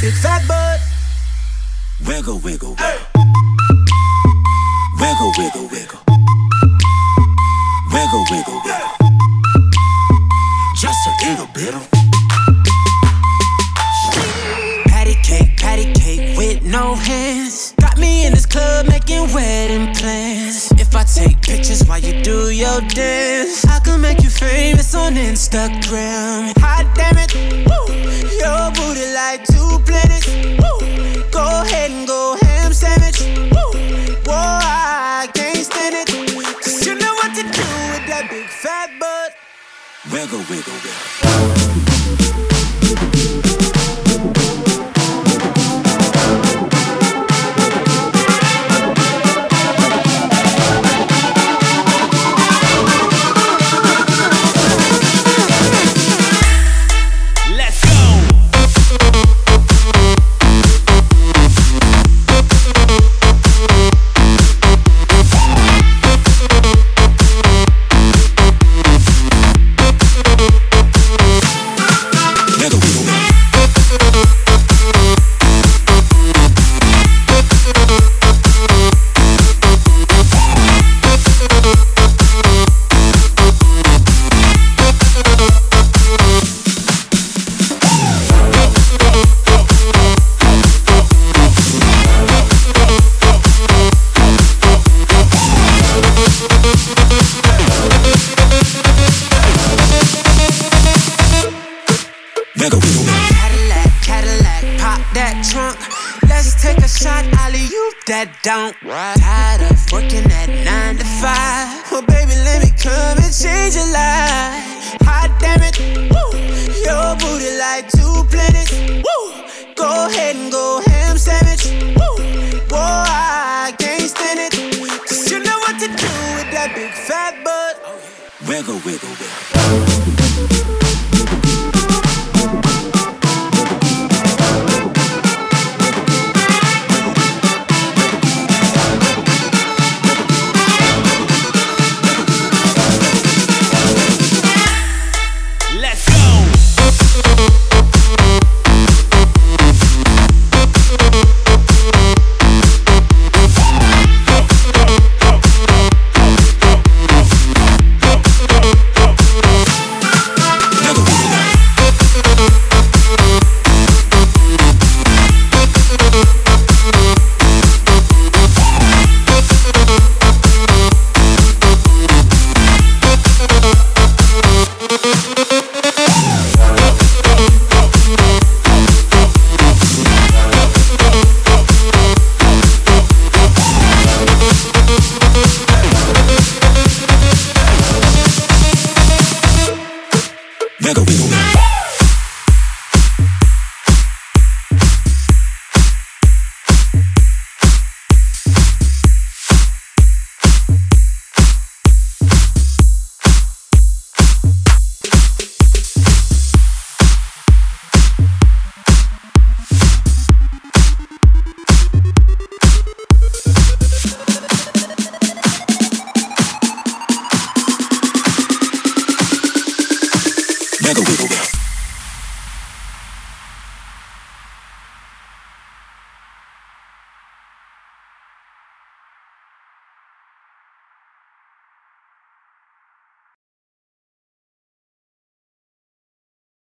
big fat butt. Wiggle, wiggle, wiggle. Wiggle, wiggle, wiggle. Wiggle, wiggle, wiggle. Just a little bit of patty cake with no hands. Got me in this club making wedding plans. If I take pictures while you do your dance, I can make you famous on Instagram. Hot damn it, woo. Your booty like 2 planets, woo. Go ahead and go ham sandwich, woo. Whoa, I can't stand it, 'cause you know what to do with that big fat butt. wiggle, wiggle, wiggle. Cadillac, pop that trunk. Let's take a shot, alley-oop that don't. Tired of working at 9 to 5. Well, baby, let me come and change your life. Hot damn it, woo. Your booty like 2 planets, woo. Go ahead and go ham sandwich, woo. Whoa, I can't stand it, 'cause you know what to do with that big fat butt. Wiggle, wiggle, wiggle.